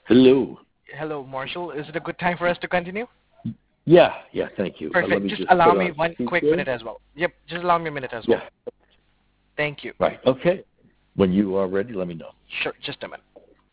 Hello. Hello, Marshall. Is it a good time for us to continue? Yeah, thank you. Let Perfect. me Just just allow put me on one quick speaker. minute as well. Yep, just allow me a minute as well. Yeah, Thank you. right. Okay. When you are ready, let me know. Sure, just a minute.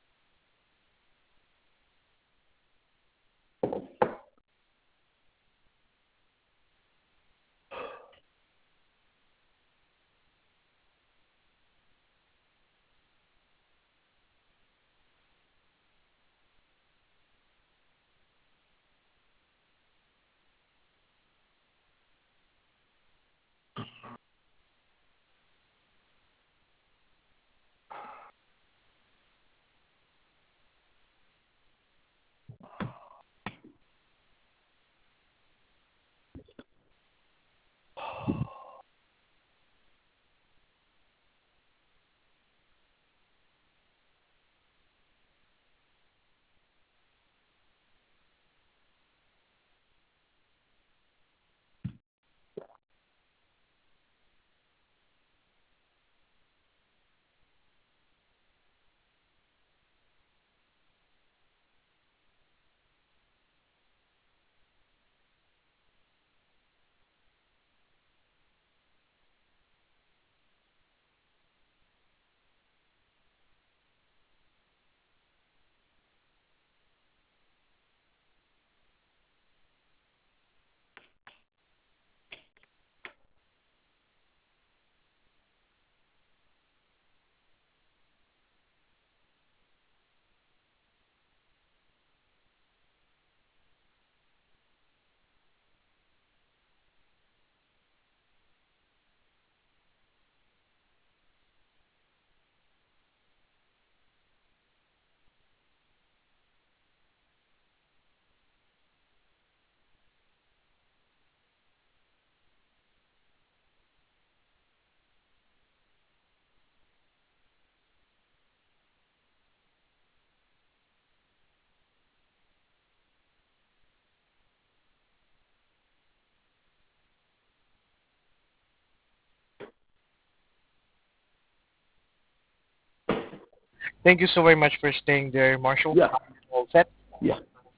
Thank you so very much for staying there, Marshall. Yeah, All set? yeah.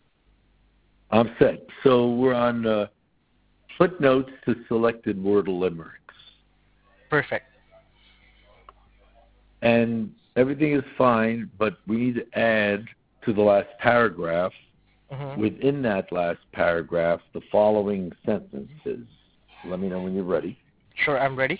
I'm set. So we're on footnotes to selected Wordle limericks. Perfect. And everything is fine, but we need to add to the last paragraph, Mm-hmm. within that last paragraph, the following sentences. Let me know when you're ready. Sure, I'm ready.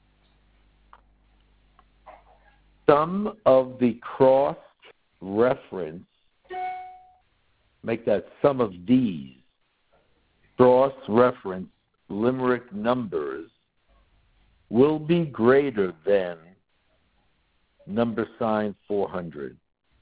Some of the cross-reference, make that some of these cross-reference limerick numbers will be greater than number sign 400.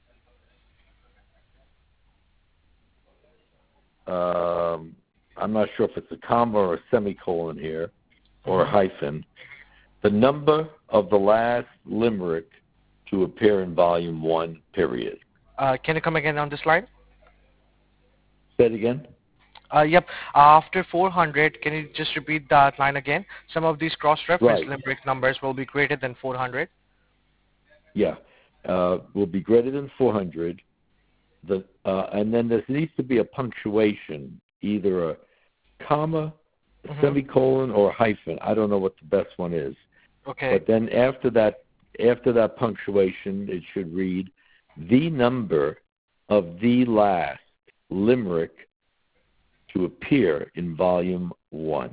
I'm not sure if it's a comma or a semicolon here or a hyphen. The number of the last limerick to appear in volume 1, period. Can you come again on the slide? Say it again. Yep. After 400, can you just repeat that line again? Some of these cross-reference Right. limerick numbers will be greater than 400. Yeah. Will be greater than 400. And then there needs to be a punctuation, either a comma, a semicolon, or a hyphen. I don't know what the best one is. Okay. But then after that punctuation, it should read, the number of the last limerick to appear in volume 1.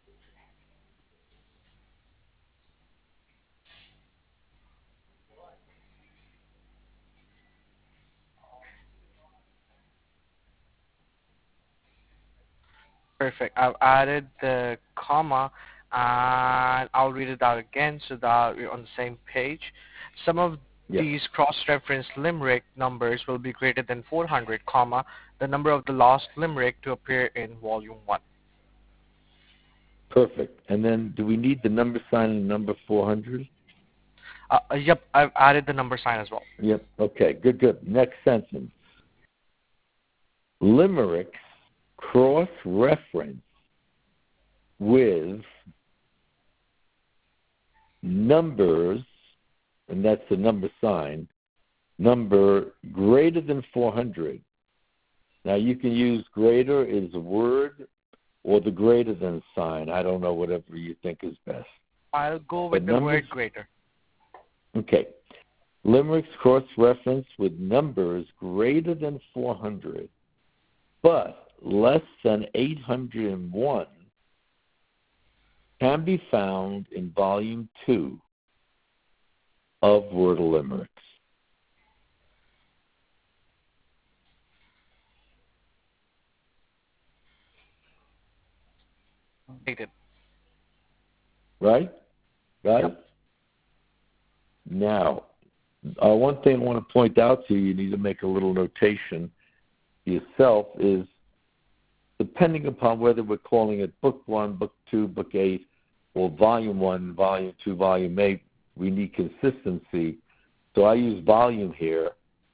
Perfect. I've added the comma and I'll read it out again so that we're on the same page. Some of Yes. these cross-reference limerick numbers will be greater than 400, comma, the number of the last limerick to appear in volume 1. Perfect. And then do we need the number sign and number 400? Yep, I've added the number sign as well. Yep. Okay, good. Next sentence. Limericks cross-reference with numbers, and that's the number sign, number greater than 400. Now, you can use greater as a word or the greater than sign. I don't know, whatever you think is best. I'll go with the word greater. Okay. Limericks cross-reference with numbers greater than 400, but less than 801 can be found in Volume 2 of Wordle Limericks. Right? Yep. Now, one thing I want to point out to you, you need to make a little notation yourself, is depending upon whether we're calling it Book 1, Book 2, Book 8, or Volume 1, Volume 2, Volume 8, we need consistency. So I use volume here,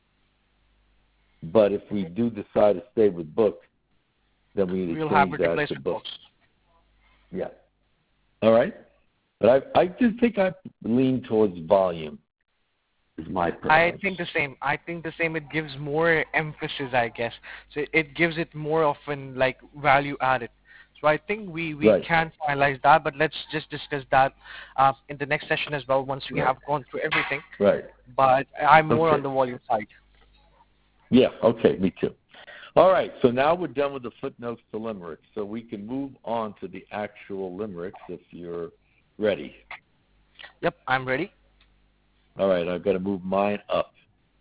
but if we do decide to stay with book, then we need to change that to book. Yeah. All right? But I do think I lean towards volume. Is my preference. I think the same. It gives more emphasis, I guess. So it gives it more of an like value added. So I think we Right. can finalize that, but let's just discuss that in the next session as well once we have gone through everything. Right. But I'm more on the volume side. Yeah, okay, me too. All right, so now we're done with the footnotes to limericks, so we can move on to the actual limericks if you're ready. Yep, I'm ready. All right, I've got to move mine up.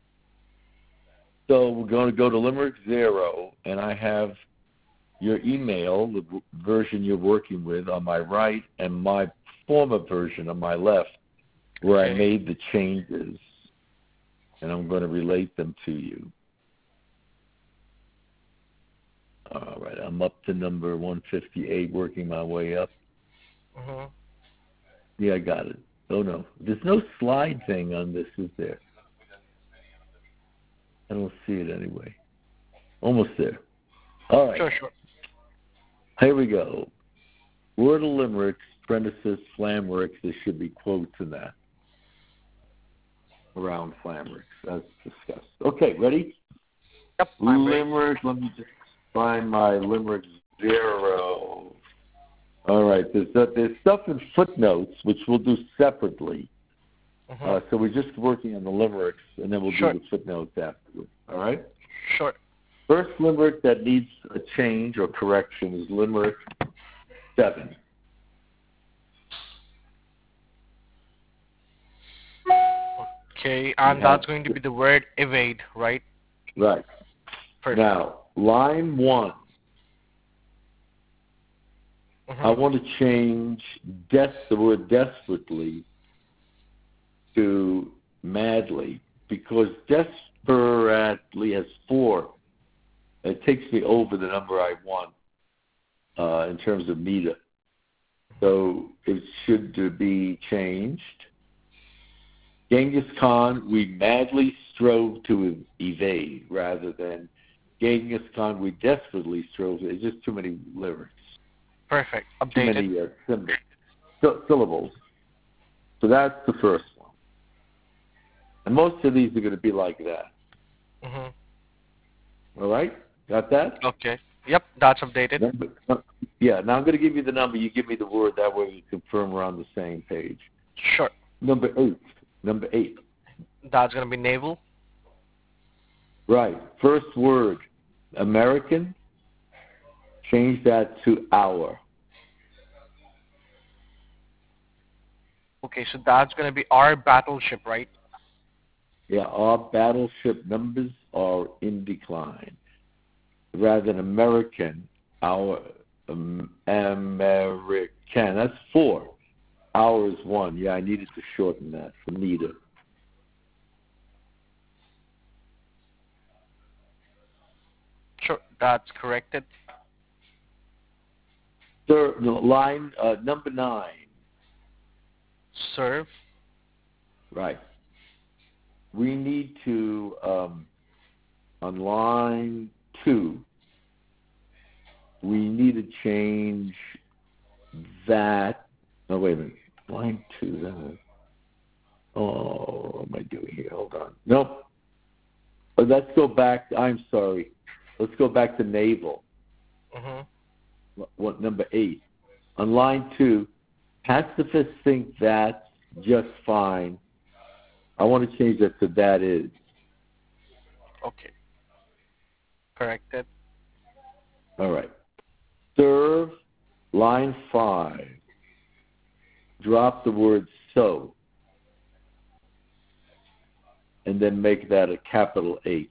So we're going to go to Limerick 0, and I have your email, the version you're working with, on my right, and my former version on my left, where I made the changes, and I'm going to relate them to you. All right, I'm up to number 158, working my way up. Mm-hmm. Yeah, I got it. Oh, no. There's no slide thing on this, is there? I don't see it anyway. Almost there. All right. Sure. Here we go. Wordle limericks, parenthesis, flammericks. There should be quotes in that. Around flammericks, as discussed. Okay, ready? Yep, I'm ready. Limerick, let me just find my Limerick 0. All right, there's stuff in footnotes, which we'll do separately. Mm-hmm. So we're just working on the limericks, and then we'll do the footnotes afterwards. All right? Sure. First limerick that needs a change or correction is Limerick 7. Okay, and that's going to be the word evade, right? Right. Perfect. Now, line 1. Mm-hmm. I want to change the word desperately to madly, because desperately has 4. It takes me over the number I want in terms of meter. So it should be changed. Genghis Khan, we madly strove to evade, rather than Genghis Khan, we desperately strove. There's just too many lyrics. Perfect. Updated. Too many syllables. So that's the first one. And most of these are going to be like that. Mm-hmm. All right? Got that? Okay. Yep, that's updated. Now I'm going to give you the number. You give me the word. That way we confirm we're on the same page. Sure. Number 8. That's going to be naval. Right. First word, American. Change that to our. Okay, so that's going to be our battleship, right? Yeah, our battleship numbers are in decline. Rather than American, our American. That's 4. Our is 1. Yeah, I needed to shorten that for meter. Sure, that's corrected. Sir, line number 9. Serve. Right. We need to, on line 2, we need to change that. Oh, wait a minute. Line 2. What am I doing here? Hold on. Nope. Let's go back. I'm sorry. Let's go back to naval. What number 8? On line 2, pacifists think that's just fine. I want to change that to that is. Okay. Corrected. All right. Serve, line 5. Drop the word so. And then make that a capital H.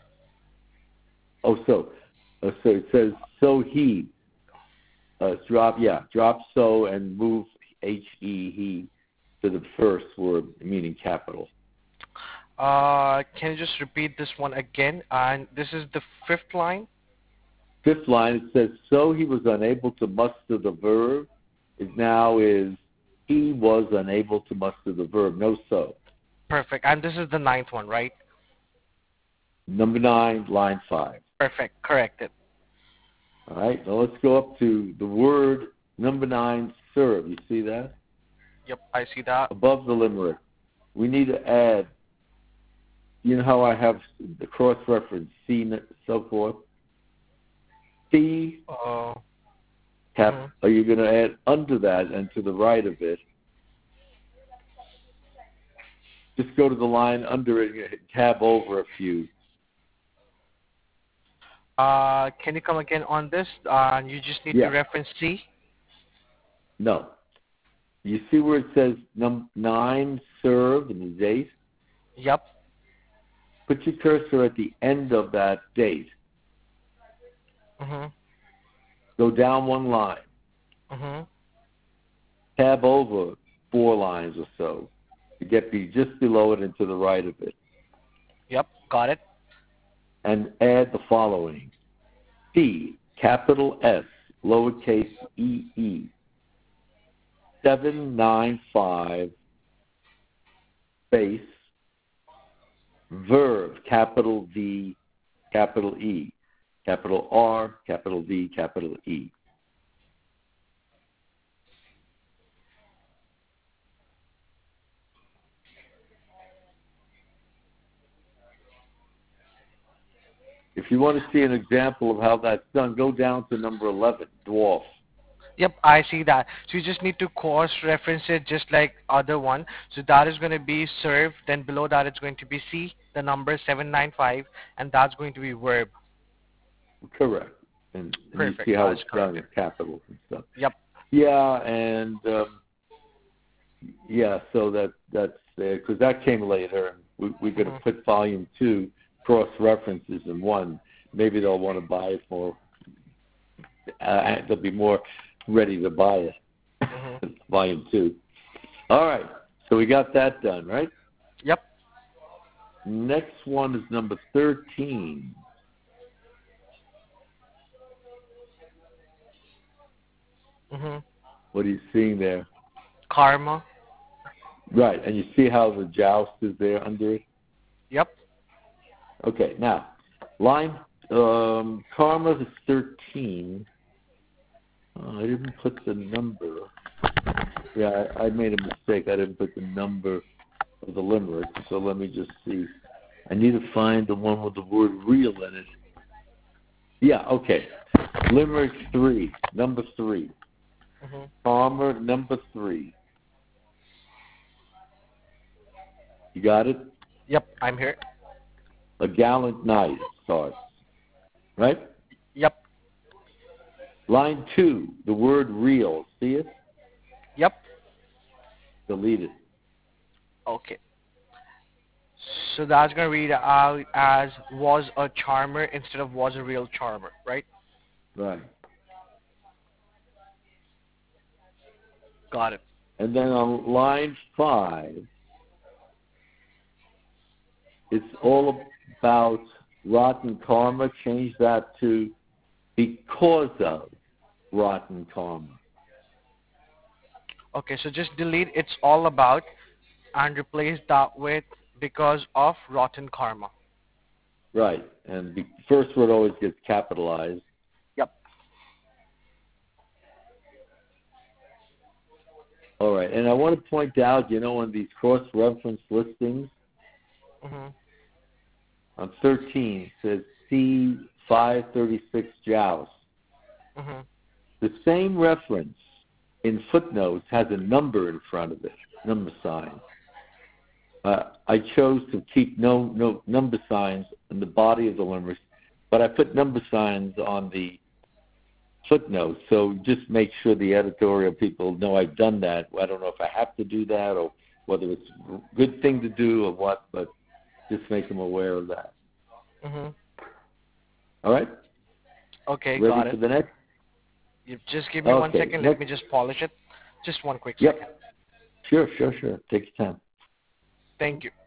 So it says so he. Drop so and move he to the first word, meaning capital. Can you just repeat this one again? And this is the 5th line. 5th line, it says, so he was unable to muster the verb. Now is he was unable to muster the verb. No so. Perfect. And this is the 9th one, right? Number 9, line 5. Perfect. Corrected. All right. Now let's go up to the word number 9, serve. You see that? Yep, I see that. Above the limerick. We need to add, you know how I have the cross-reference, C, so forth? C, are you going to add under that and to the right of it? Just go to the line under it and tab over a few. Can you come again on this? You just need to reference C? No. You see where it says 9 served and the date? Yep. Put your cursor at the end of that date. Go down 1 line. Tab over 4 lines or so to get just below it and to the right of it. Yep, got it. And add the following. C, capital S, lowercase e, 795, space, verb, capital V, capital E, capital R, capital V, capital E. If you want to see an example of how that's done, go down to number 11, dwarf. Yep, I see that. So you just need to cross-reference it just like other one. So that is going to be serve. Then below that it's going to be C, the number 795, and that's going to be verb. Correct. And you see how it's done in capitals and stuff. Yep. Yeah, and so that's there because that came later. We're going to put volume 2 cross references in 1. Maybe they'll want to buy it more. They'll be more ready to buy it. Volume 2. All right. So we got that done, right? Yep. Next one is number 13. What are you seeing there? Karma. Right, and you see how the joust is there under it? Yep. Okay, now, line, karma is 13. I didn't put the number. Yeah, I made a mistake. I didn't put the number of the limerick, so let me just see. I need to find the one with the word real in it. Yeah, okay. Limerick 3, number 3. Farmer, number 3. You got it? Yep, I'm here. A gallant knight starts. Right? Yep. Line 2, the word real. See it? Yep. Delete it. Okay. So that's going to read out as was a charmer instead of was a real charmer, right? Right. Got it. And then on line 5, it's all about rotten karma. Change that to because of rotten karma. Okay, so just delete it's all about and replace that with because of rotten karma. Right. And the first word always gets capitalized. Yep. All right. And I want to point out, on these cross-reference listings, on 13 says C536 joust. Mm-hmm. The same reference in footnotes has a number in front of it, number sign. I chose to keep no number signs in the body of the limerick, but I put number signs on the footnotes, so just make sure the editorial people know I've done that. I don't know if I have to do that or whether it's a good thing to do or what, but just make them aware of that. Mm-hmm. All right? Okay, Ready got for it. the next? You just give me 1 second. Let Next. me just polish it. Just 1 quick Yep. second. Sure. Take your time. Thank you.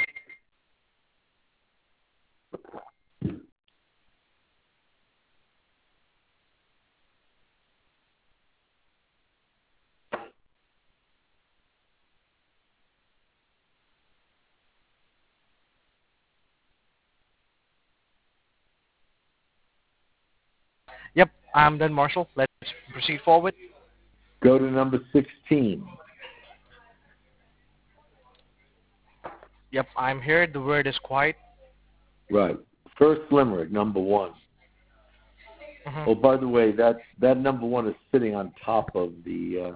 Yep, I'm done, Marshall. Let's proceed forward. Go to number 16. Yep, I'm here. The word is quiet. Right. First limerick, number 1. Mm-hmm. Oh, by the way, that number 1 is sitting on top of the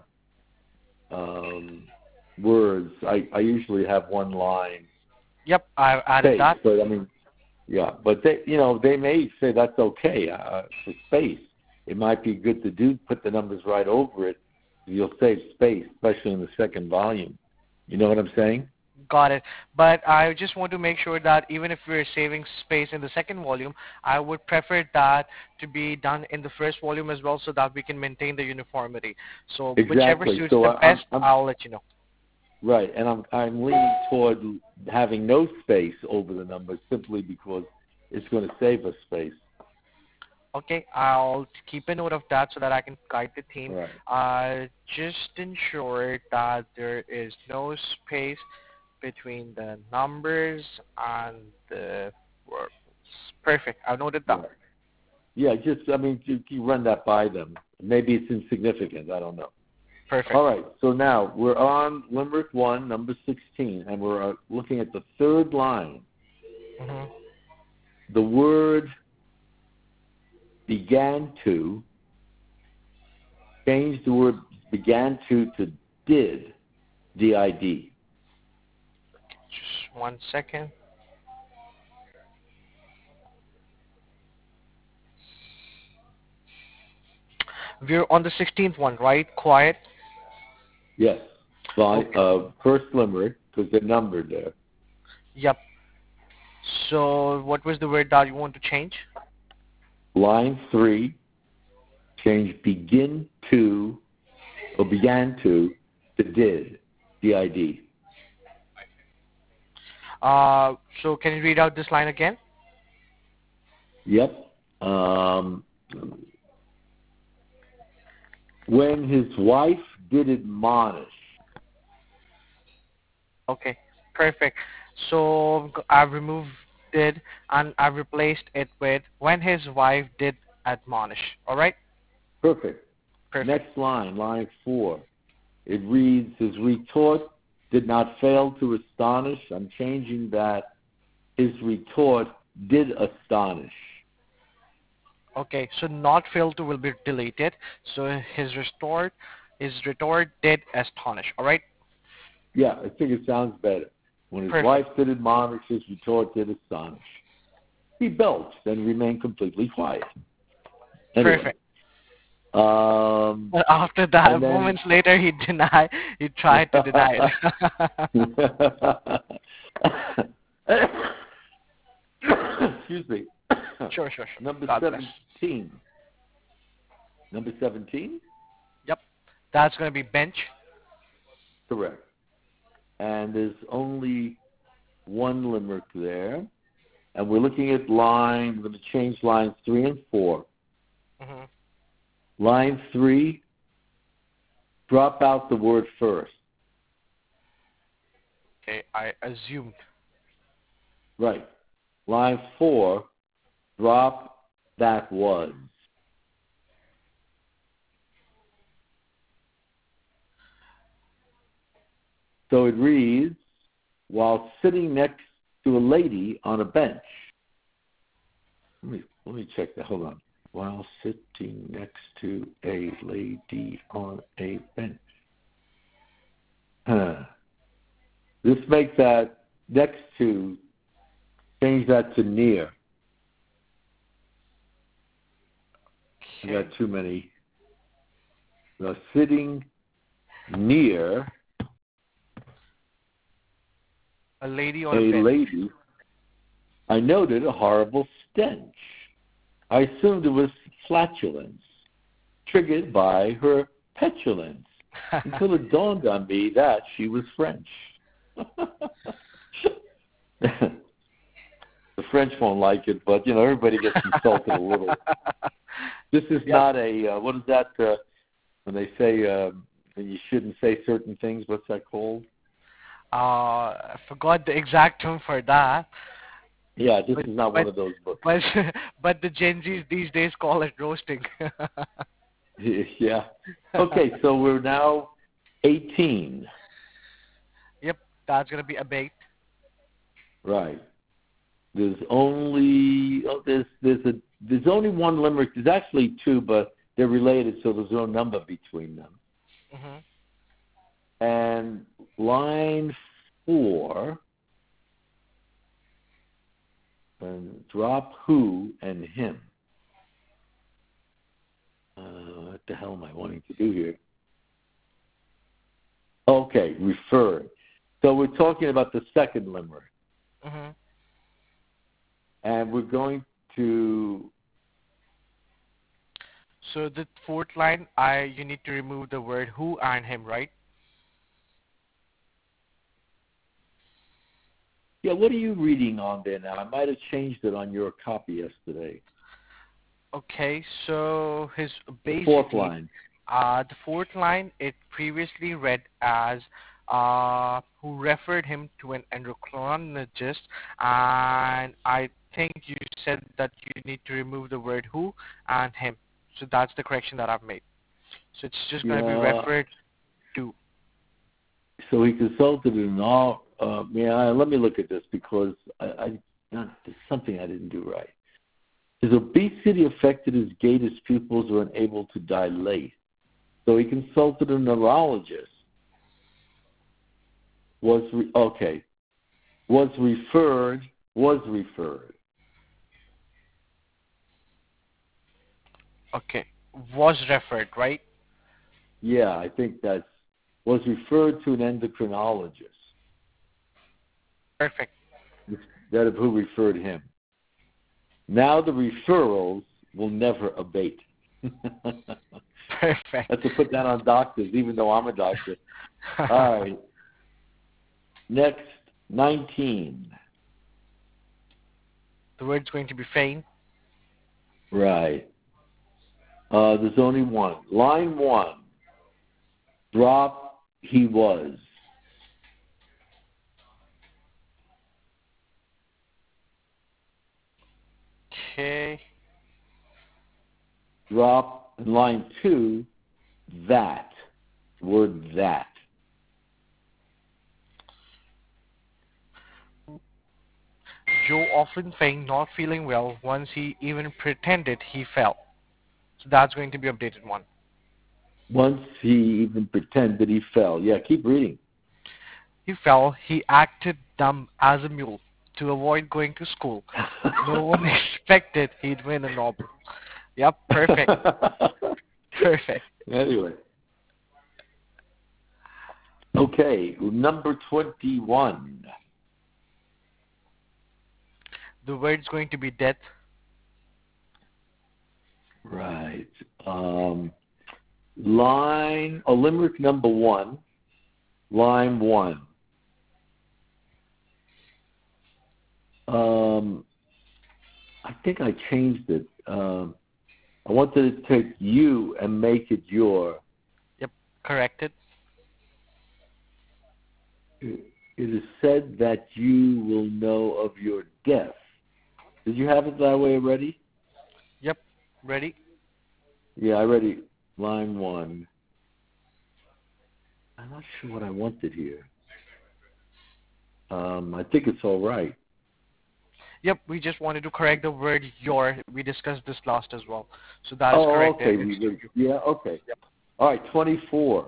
words. I usually have one line. Yep, I've added Space, that. but I mean, yeah, but they may say that's okay for space. It might be good to put the numbers right over it. You'll save space, especially in the second volume. You know what I'm saying? Got it. But I just want to make sure that even if we're saving space in the second volume, I would prefer that to be done in the first volume as well so that we can maintain the uniformity. So whichever Exactly. suits So the best, I'll let you know. right, and I'm leaning toward having no space over the numbers simply because it's going to save us space. Okay, I'll keep a note of that so that I can guide the team. Right. Just ensure that there is no space between the numbers and the words. Perfect. I've noted that. Right. Yeah, you run that by them. Maybe it's insignificant. I don't know. Perfect. All right, so now we're on Limerick 1, number 16, and we're looking at the third line. Mm-hmm. The word began to, change the word began to did, D-I-D. Just 1 second. We're on the 16th one, right? Quiet. Yes, Okay. first Limerick, because they're numbered there. Yep. So what was the word that you want to change? Line 3, change begin to, or began to did, D-I-D. So can you read out this line again? Yep. When his wife did admonish. Okay, perfect. So I've removed did and I've replaced it with when his wife did admonish. All right? Perfect. Perfect. Next line, line 4. It reads, his retort did not fail to astonish. I'm changing that. His retort did astonish. Okay, so not failed to will be deleted. So his retort did astonish. All right? Yeah, I think it sounds better. When his Perfect. wife did admonish, his retort did astonish. He belched and remained completely quiet. Anyway, Perfect. But after that, moments later, he tried to deny it. Excuse me. Sure. Number God 17. bless. Number 17? Yep. That's going to be bench. Correct. And there's only one limerick there. And we're looking at we're going to change lines 3 and 4. Mm-hmm. Line 3, drop out the word first. Okay, I assumed. Right. Line 4, drop that was. So it reads, while sitting next to a lady on a bench. let me check that. Hold on. While sitting next to a lady on a bench. This makes that next to, change that to near. I got too many. Sitting near a lady on a bench. Lady, I noted a horrible stench. I assumed it was flatulence, triggered by her petulance, until it dawned on me that she was French. The French won't like it, but, everybody gets insulted a little. This is not a, what is that, when they say you shouldn't say certain things, what's that called? I forgot the exact term for that. Yeah, this is not one of those books. But the Gen Zs these days call it roasting. Yeah. Okay, so we're now 18. Yep, that's going to be a bait. Right. There's only there's only one limerick. There's actually two, but they're related, so there's no number between them. Mm-hmm. And line 4, and drop who and him. What the hell am I wanting to do here? Okay, referred. So we're talking about the second limerick. Mm-hmm. And we're going to... So the fourth line, you need to remove the word who and him, right? Yeah, what are you reading on there now? I might have changed it on your copy yesterday. Okay, so basically... The fourth line. The fourth line, it previously read as who referred him to an endocrinologist, and I think you said that you need to remove the word who and him. So that's the correction that I've made. So it's just going to be referred to. So he consulted an let me look at this because there's something I didn't do right. His obesity affected his gait, his pupils were unable to dilate. So he consulted a neurologist. Was referred. Okay, was referred, right? Yeah, I think that's was referred to an endocrinologist. Perfect. Instead of who referred him. Now the referrals will never abate. Perfect. I have to put that on doctors, even though I'm a doctor. All right. Next, 19. The word's going to be feign. Right. There's only one. Line 1. Drop he was. Okay. Drop in line 2, that. Word that. Joe often feigned not feeling well. Once he even pretended he fell. So that's going to be updated one. Once he even pretended he fell. Yeah, keep reading. He fell. He acted dumb as a mule to avoid going to school. No one expected he'd win a Nobel. Yep, perfect. Perfect. Anyway. Okay, number 21. The word's going to be death. Right. Limerick number 1, line 1. I think I changed it. I wanted to take you and make it your. Yep, corrected. It is said that you will know of your death. Did you have it that way already? Yep, ready? Yeah, I read it. Line 1. I'm not sure what I wanted here. I think it's all right. Yep, we just wanted to correct the word your. We discussed this last as well. So that is Oh, corrected. okay. Yeah, okay. All right, 24.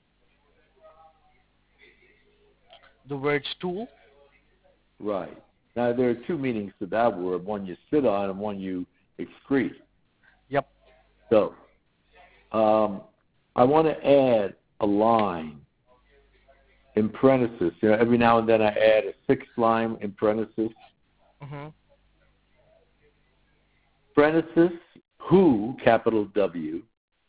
The word stool. Right. Now, there are two meanings to that word. One you sit on and one you excrete. Yep. So, I want to add a line in parentheses. Every now and then I add a sixth line in parentheses. Mm-hmm. Parenthesis, who, capital W,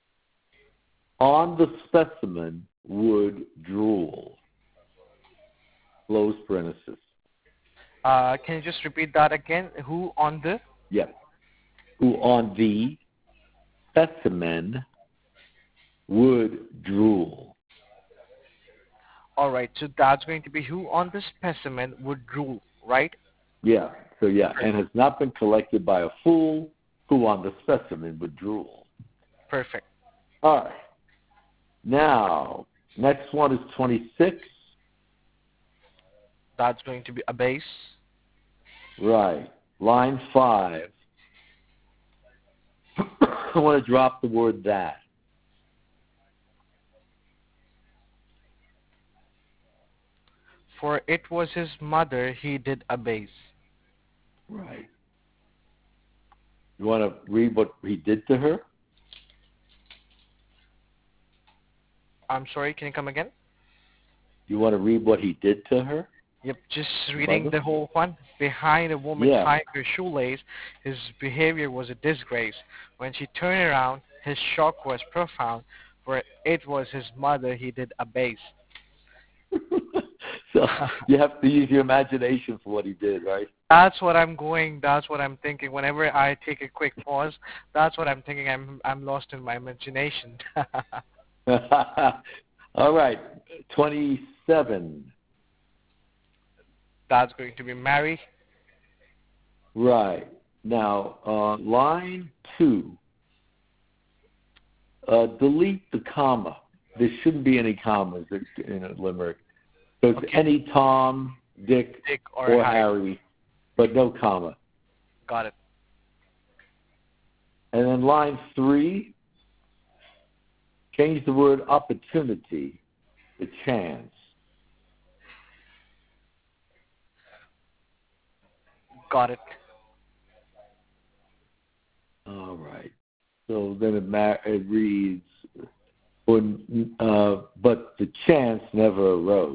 on the specimen would drool. Close parenthesis. Can you just repeat that again? Who on the? Yep. Who on the specimen would drool. All right. So that's going to be who on the specimen would drool, right? Yeah. So, yeah. And has not been collected by a fool who on the specimen would drool. Perfect. All right. Now, next one is 26. That's going to be a base. Right. Line 5. I want to drop the word that. For it was his mother he did abase. Right. You want to read what he did to her? I'm sorry, can you come again? You want to read what he did to her? Yep, just reading the whole one. Behind a woman tying her shoelace, his behavior was a disgrace. When she turned around, his shock was profound, for it was his mother he did abase. So you have to use your imagination for what he did, right? That's what I'm thinking. Whenever I take a quick pause, that's what I'm thinking. I'm lost in my imagination. All right, 27. That's going to be Mary. Right. Now, line 2. Delete the comma. There shouldn't be any commas in a limerick. So it's any Tom, Dick or Harry, but no comma. Got it. And then line 3, change the word opportunity to chance. Got it. All right. So then it reads, but the chance never arose.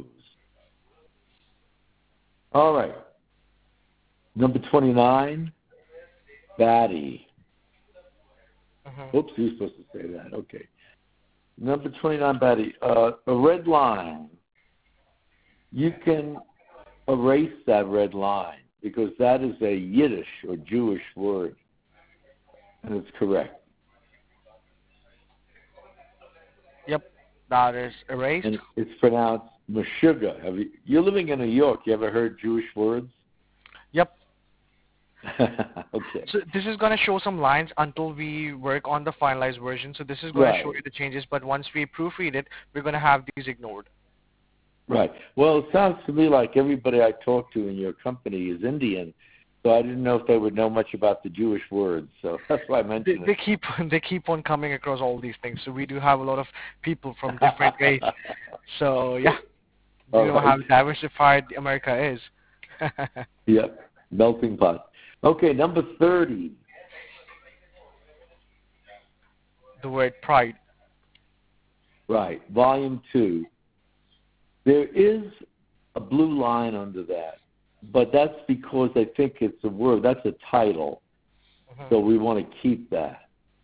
All right. Number 29, Batty. Mm-hmm. Oops, you're supposed to say that. Okay. Number 29, Batty. A red line. You can erase that red line because that is a Yiddish or Jewish word, and it's correct. Yep, that is erased. And it's pronounced Meshuggah. You're living in New York. You ever heard Jewish words? Yep. Okay. So this is going to show some lines until we work on the finalized version. So this is going to show you the changes, but once we proofread it, we're going to have these ignored. Right. Well, it sounds to me like everybody I talk to in your company is Indian, so I didn't know if they would know much about the Jewish words. So that's why I mentioned it. They keep on coming across all these things. So we do have a lot of people from different races. So yeah, you know how diversified America is. Yep, melting pot. Okay, number 30. The word pride. Right, volume 2. There is a blue line under that, but that's because I think it's a word. That's a title, so we want to keep that.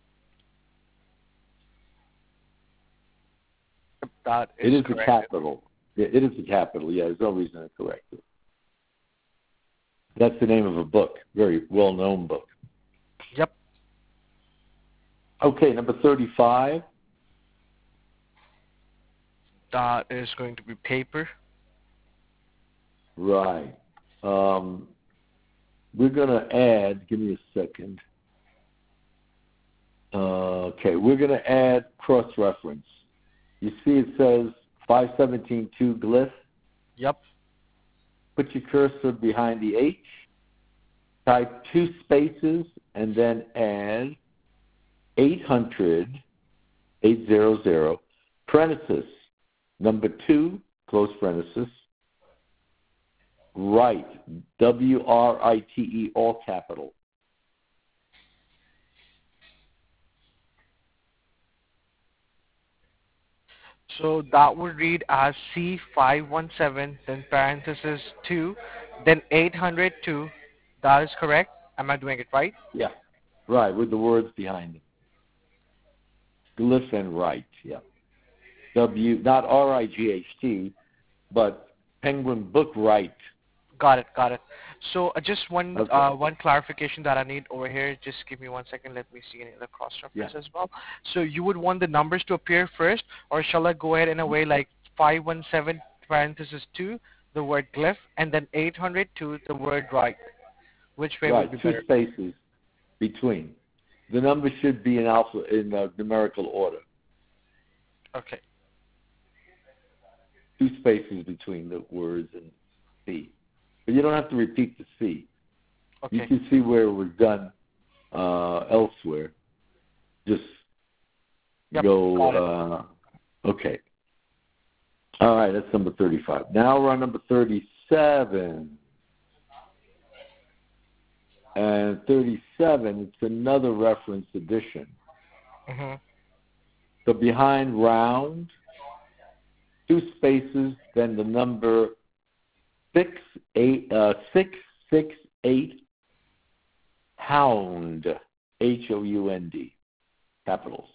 It is a capital. It is a capital, yeah. There's no reason to correct it. That's the name of a book, very well-known book. Yep. Okay, number 35. That is going to be paper. Right. We're going to add, give me a second. Okay, we're going to add cross-reference. You see it says 517.2 glyph. Yep. Put your cursor behind the H. type 2 spaces and then add 800, 800, parenthesis, number 2, close parenthesis, Write, W-R-I-T-E, all capital. So that would read as C517, then parenthesis 2, then 802. That is correct. Am I doing it right? Yeah, right, with the words behind it. Glyph and Write, yeah. Not R-I-G-H-T, but Penguin Book Write. Got it, got it. So just one Okay. one clarification that I need over here. Just give me 1 second. Let me see any other cross-reference as well. So you would want the numbers to appear first, or shall I go ahead in a way like 517 parenthesis 2, the word glyph, and then 802, the word write? Which way would Right, be 2 better? spaces between. The numbers should be in numerical order. Okay. 2 spaces between the words and C. But you don't have to repeat the C. Okay. You can see where it was done elsewhere. Just go, okay. All right, that's number 35. Now we're on number 37. And 37, it's another reference addition. Mm-hmm. So behind round, 2 spaces, then the number 668, hound, H-O-U-N-D, capitals.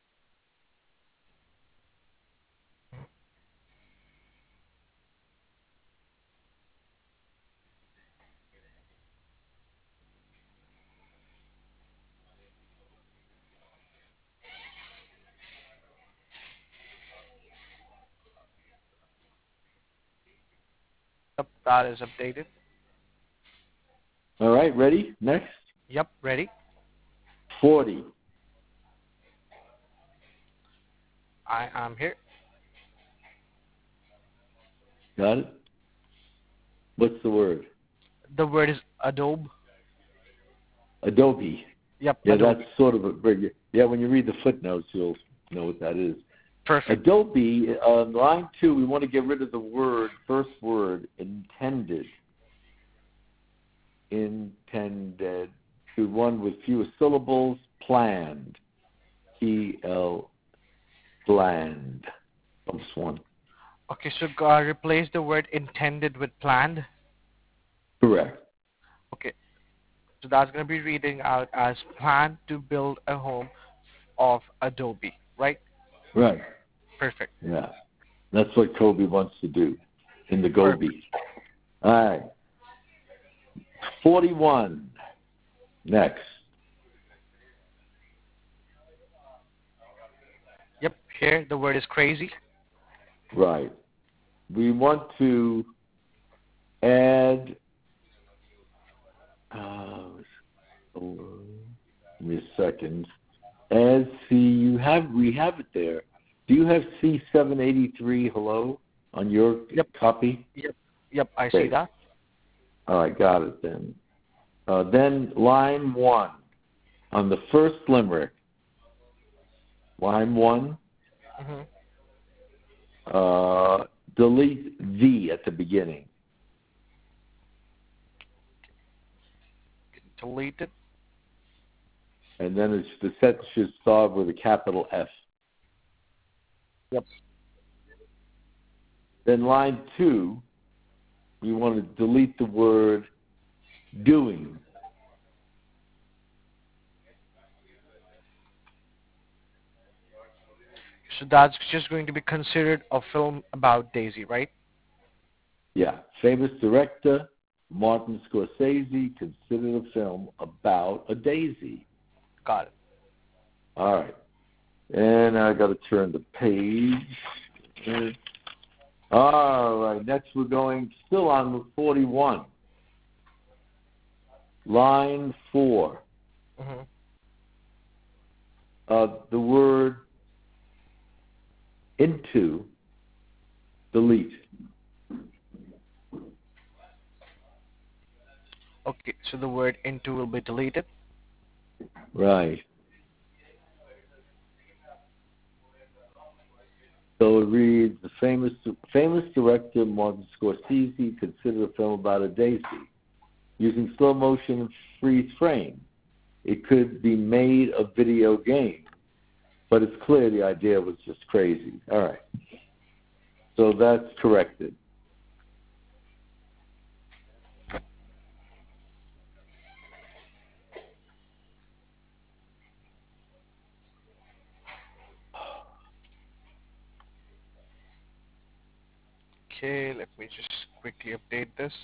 Yep, that is updated. All right, ready? Next. Yep, ready. 40. I am here. Got it? What's the word? The word is Adobe. Adobe. Yep, Yeah, Adobe. that's sort of yeah, when you read the footnotes, you'll know what that is. Perfect. Adobe, line 2, we want to get rid of the word, first word, intended. Intended. To one with fewer syllables, planned. P-L, planned. Almost one. Okay, so replace the word intended with planned. Correct. Okay, so that's going to be reading out as plan to build a home of Adobe, right? Right. Perfect. Yeah. That's what Kobe wants to do in the Gobi. All right. 41. Next. Yep, here the word is crazy. Right. We want to add, give me a second. As we have it there. Do you have C783 hello on your copy? Yep, I see that. All right, got it then. Then line 1 on the first limerick. Line 1. Mm-hmm. Delete the at the beginning. Delete it. And then the sentence should start with a capital F. Yep. Then line 2, you want to delete the word doing. So that's just going to be considered a film about Daisy, right? Yeah. Famous director Martin Scorsese considered a film about a daisy. Got it. All right. And I got to turn the page. All right. Next we're going still on 41. Line 4. Mm-hmm. The word into, delete. Okay, so the word into will be deleted. Right. So it reads, the famous director Martin Scorsese considered a film about a daisy. Using slow motion and freeze frame, it could be made a video game, but it's clear the idea was just crazy. All right. So that's corrected. Okay, let me just quickly update this.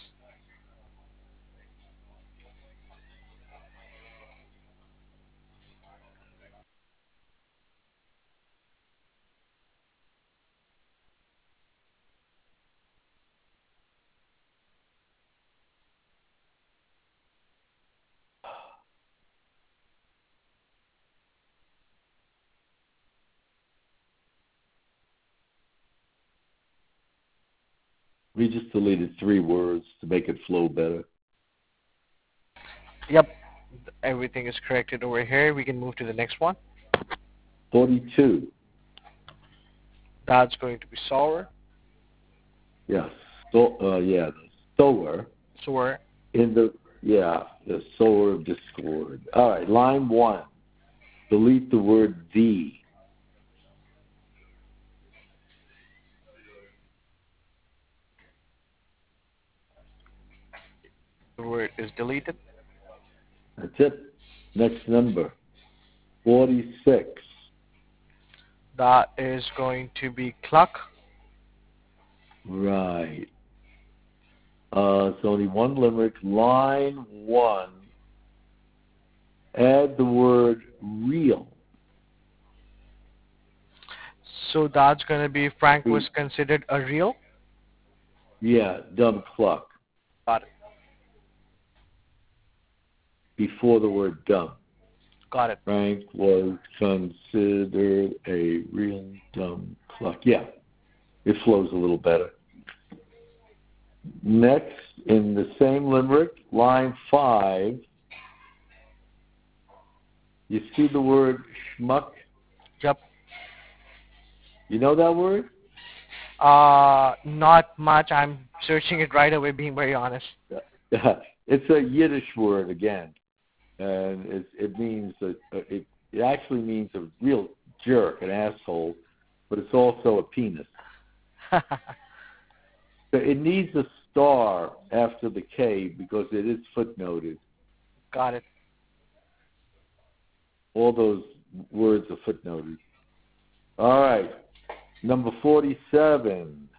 We just deleted 3 words to make it flow better. Yep, everything is corrected over here. We can move to the next one. 42. That's going to be sour. Yes. So, the sower Sour. in the sower of discord. All right, line 1. Delete the word the. The word is deleted. That's it. Next number. 46. That is going to be clock. Right. It's only one limerick. Line 1. Add the word real. So that's going to be Frank was considered a real. Yeah, dumb cluck. Got it. Before the word dumb. Got it. Frank was considered a real dumb cluck. Yeah, it flows a little better. Next, in the same limerick, line 5, you see the word schmuck? Yep. You know that word? Not much. I'm searching it right away, being very honest. It's a Yiddish word again, and it means it actually means a real jerk, an asshole, but it's also a penis. So it needs a star after the K because it is footnoted. Got it. All those words are footnoted. All right, number 47.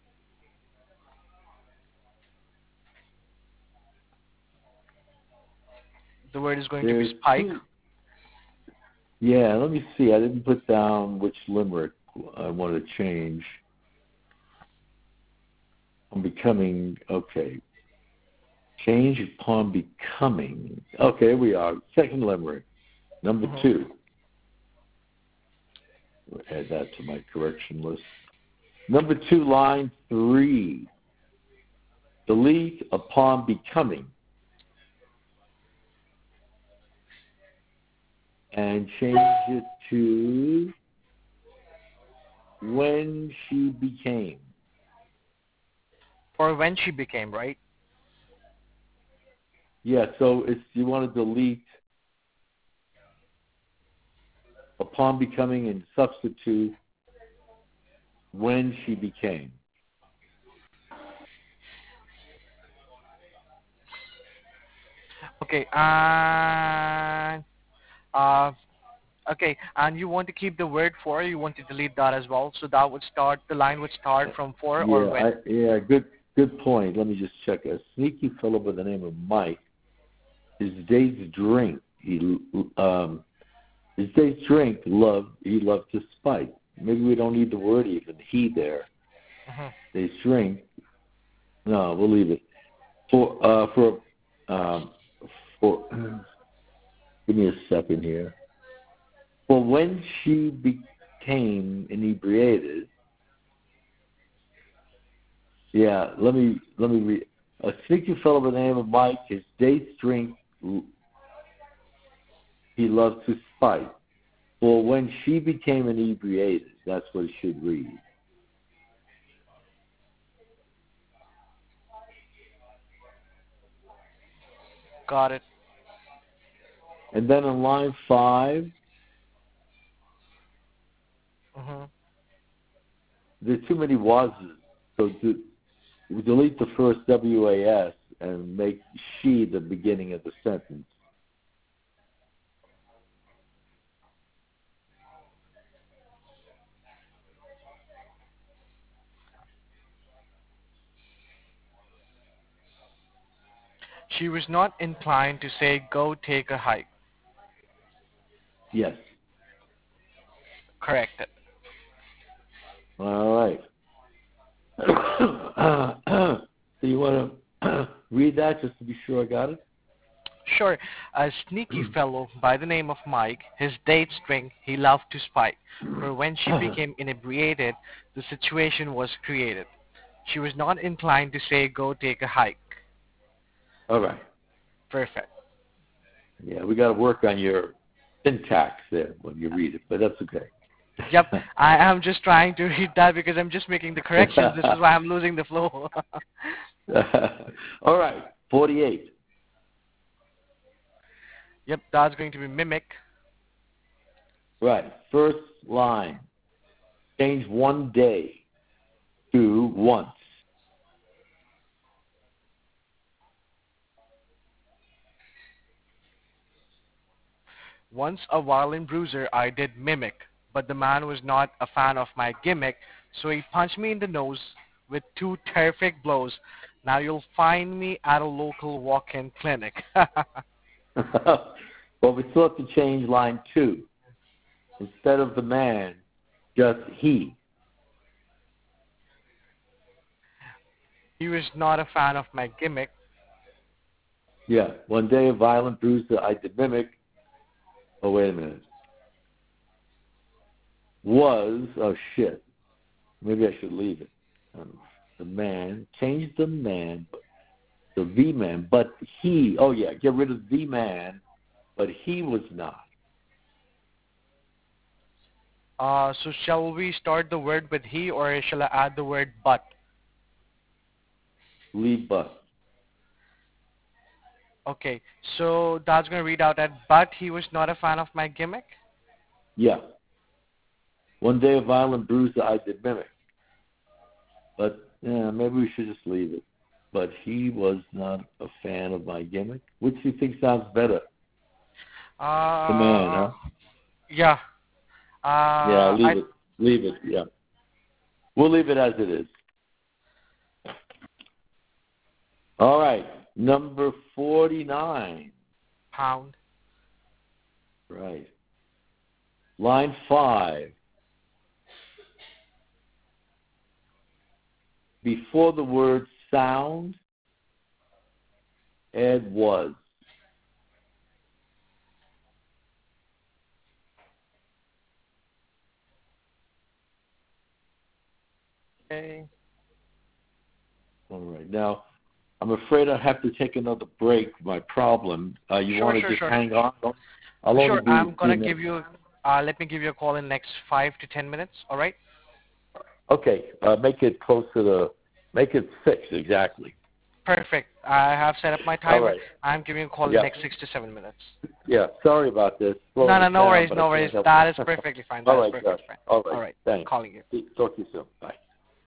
The word is going to be spike. Yeah, let me see. I didn't put down which limerick I want to change. I'm becoming, okay. Change upon becoming. Okay, here we are. Second limerick. Number 2. We'll add that to my correction list. Number 2, line 3. Delete upon becoming. And change it to when she became. Or when she became, right? Yeah, so you want to delete upon becoming and substitute when she became. Okay. And you want to keep the word for, you want to delete that as well. So that would start, the line would start from for or when. Good point. Let me just check. A sneaky fellow by the name of Mike. His day's drink. His day's drink. He loved to spike. Maybe we don't need the word even he there. Day's drink. No, we'll leave it. For give me a second here. For when she became inebriated. Yeah, let me read. A sneaky fellow by the name of Mike, his dates drink he loves to spite. For when she became inebriated, that's what it should read. Got it. And then on line 5, Mm-hmm. there's too many wases. So delete the first WAS and make she the beginning of the sentence. She was not inclined to say, go take a hike. Yes. Corrected. All right. So you want to read that just to be sure I got it? Sure. A sneaky fellow by the name of Mike, his dates drink he loved to spite. For when she became inebriated, the situation was created. She was not inclined to say, go take a hike. All right. Perfect. Yeah, we got to work on your syntax there when you read it, but that's okay. Yep, I am just trying to read that because I'm just making the corrections. This is why I'm losing the flow. All right, 48. Yep, that's going to be mimic. Right, first line. Change one day to once. Once a violent bruiser, I did mimic, but the man was not a fan of my gimmick, so he punched me in the nose with 2 terrific blows. Now you'll find me at a local walk-in clinic. Well, we still have to change line 2. Instead of the man, just he. He was not a fan of my gimmick. Yeah, one day a violent bruiser I did mimic. Oh, wait a minute. Was, oh shit. Maybe I should leave it. The man, change the man, the man, but he, oh yeah, get rid of the man, but he was not. So shall we start the word with he, or shall I add the word but? Leave but. Okay, so that's going to read out at, but he was not a fan of my gimmick? Yeah. One day a violent bruiser I did mimic. But yeah, maybe we should just leave it. But he was not a fan of my gimmick. Which do you think sounds better? The man, huh? Yeah. Yeah, leave it. Leave it, yeah. We'll leave it as it is. All right, number 49. Pound. Right. Line 5. Before the word sound, add was. Okay. All right. Now, I'm afraid I have to take another break. My problem. You want to just hang on? I'll sure. only be I'm gonna give you. Let me give you a call in the next 5 to 10 minutes. All right. Okay. Make it closer to. Make it 6 exactly. Perfect. I have set up my timer. All right. I'm giving you a call in the next 6 to 7 minutes. Yeah. Sorry about this. No worries. No worries. That is perfectly fine. All right. Perfectly fine. All right. All right. Thanks. Calling you. Talk to you soon. Bye.